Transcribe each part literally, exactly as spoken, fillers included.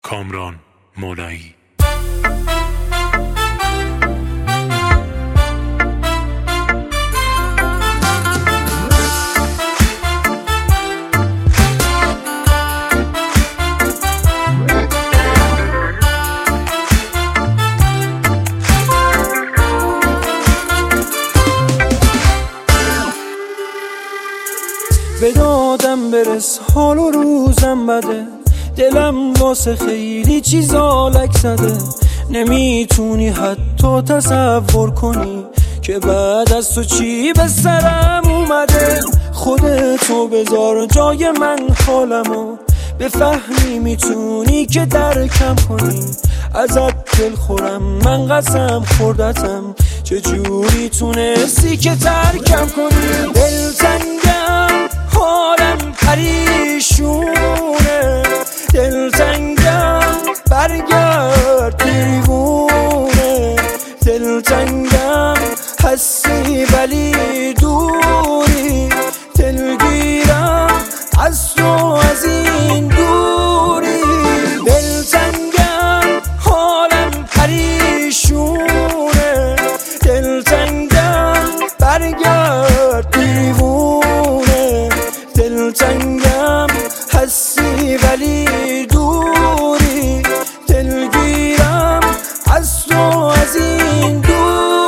کامران مولایی. به دادم برس حال و روزم بده، دلم واسه خیلی چیزا لک زده. نمیتونی حتی تصور کنی که بعد از تو چی به سرم اومده. خودتو بذار جای من حالمو بفهمی، میتونی که درکم کنی. ازت دل خورم من قسم خوردتم، چجوری تونستی که ترکم کنی. دلتنگم حالم پریشونه، دلتنگم برگرد دیوونه. دلتنگم هستی ولی دوری، دلگیرم از تو از این دوری. دلتنگم حالم پریشونه، دلتنگم برگرد دیوونه. دلتنگم هستی ولی دوری، دلگیرم از تو از این دوری.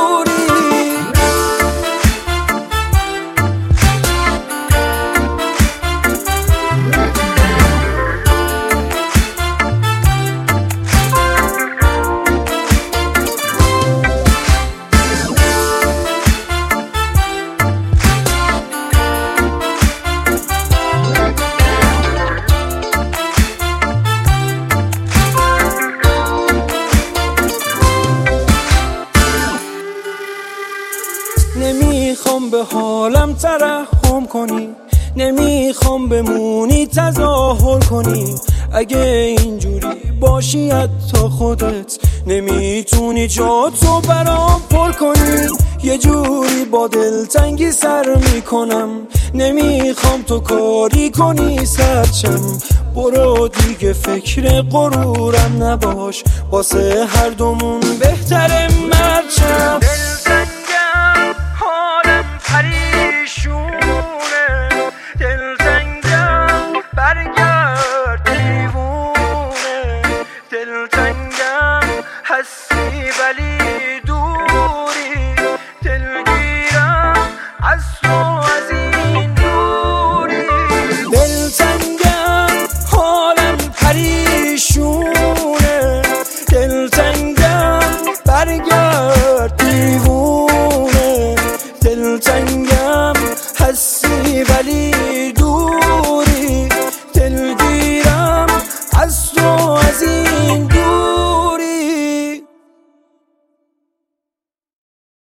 نمیخوام به حالم ترحم کنی، نمیخوام بمونی تظاهر کنی. اگه اینجوری باشی حتی خودت نمیتونی جا تو برام پر کنی. یه جوری با دلتنگی سر میکنم، نمیخوام تو کاری کنی سرچم. برو دیگه فکر غرورم نباش، واسه هر دومون بهتره مرچم. دلتنگم حالم پریشونه، دلتنگم برگرد دیوونه. دلتنگم هستی ولی دوری، دلگیرم از تو از این دوری. دلتنگم حالم پریشونه، دلتنگم برگرد دیوونه. دلتنگم هستی ولی